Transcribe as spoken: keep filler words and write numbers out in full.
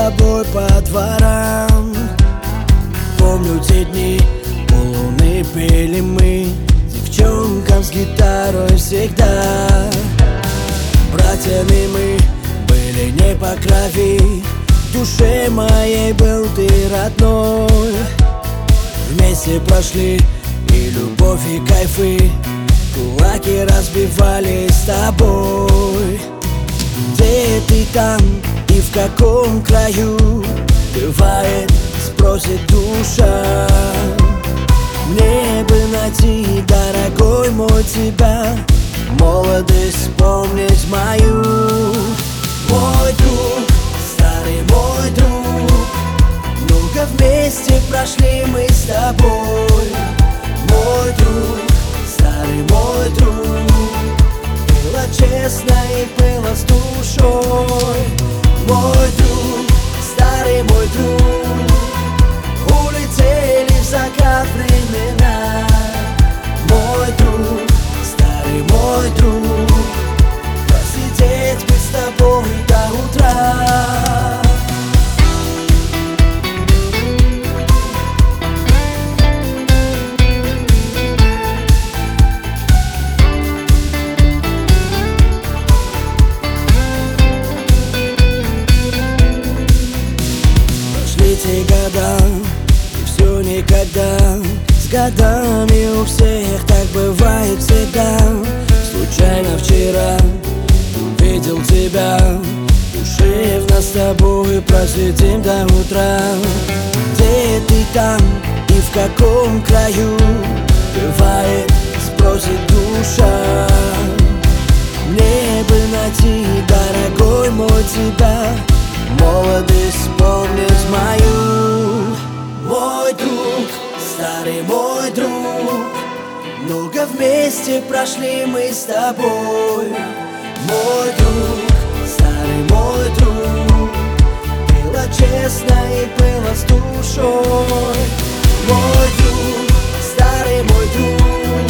тобой по дворам. Помню те дни, полуны пели мы девчонкам с гитарой всегда. Братьями мы были не по крови, в душе моей был ты родной. Вместе прошли и любовь, и кайфы, кулаки разбивали с тобой. Где ты там и в каком краю? Бывает, спросит душа. Мне бы найти, дорогой мой, тебя, молодость вспомнить мою. Мой друг, старый мой друг, много вместе прошли мы с тобой. Мой друг, старый мой друг, было честно и было с душой. Мой друг, старый мой друг, улетели в закат времена. Мой друг, старый мой друг, посидеть бы с тобой до утра. Эти года, и все никогда. С годами у всех так бывает всегда. Случайно вчера увидел тебя, душевно с тобой просидим до утра. Где ты там и в каком краю? Бывает, спросит душа. Мне бы найти, дорогой мой, тебя, молодость вспомнить мою. Мой друг, старый мой друг, много вместе прошли мы с тобой. Мой друг, старый мой друг, было честно и было с душой. Мой друг, старый мой друг,